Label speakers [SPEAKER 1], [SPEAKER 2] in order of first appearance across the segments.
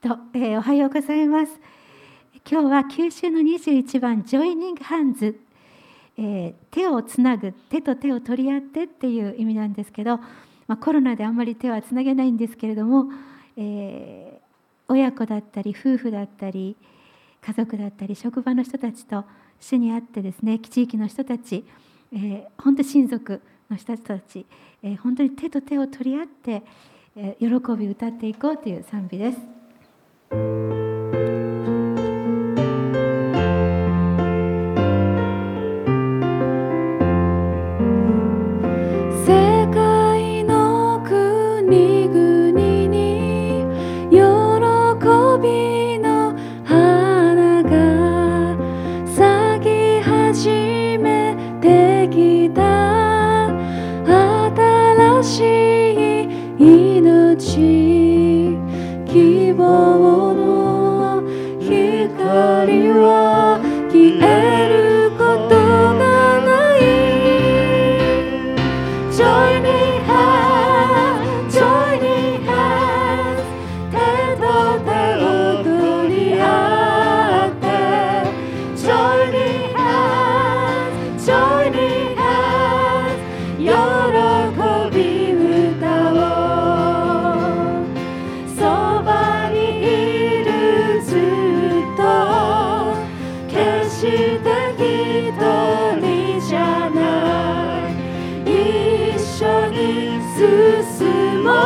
[SPEAKER 1] おはようございます。今日は9週の21番ジョイニングハンズ、手をつなぐ、手と手を取り合ってっていう意味なんですけど、コロナであんまり手はつなげないんですけれども、親子だったり夫婦だったり家族だったり職場の人たちと主にあってですね、地域の人たち、本当に親族の人たち、本当に手と手を取り合って、喜び歌っていこうという賛美です。
[SPEAKER 2] 希望の光は消えることがない。 Joining hands, joining hands 手と手を取り合って Joining hands, joining hands 喜び歌おう。進もう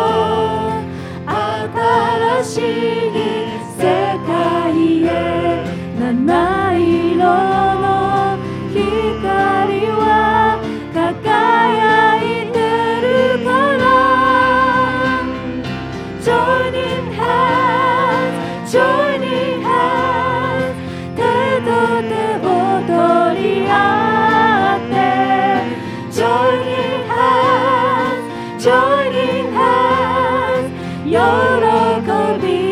[SPEAKER 2] 新しい世界へ。七色の光は輝いてるから Joining hands, joining hands 手と手を取り合って Joining hands Joining hands 喜び